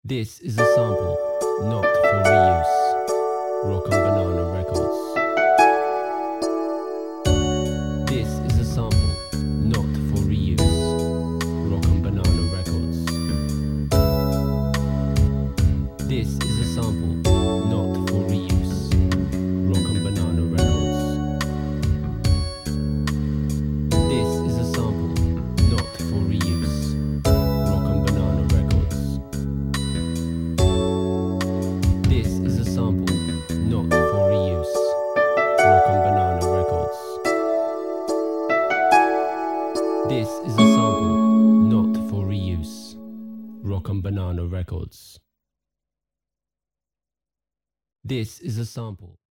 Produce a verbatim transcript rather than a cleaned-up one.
This is a sample, not for reuse. Rock and Banana Records. This is a sample, not for reuse. Rock and Banana Records. This is a sample, not for reuse. Rock and Banana Records. This is a sample, not for reuse. Rock and Banana Records. This is a sample, not for reuse. Rock and Banana Records. This is a sample, not for reuse. Rock and Banana Records. This is a sample.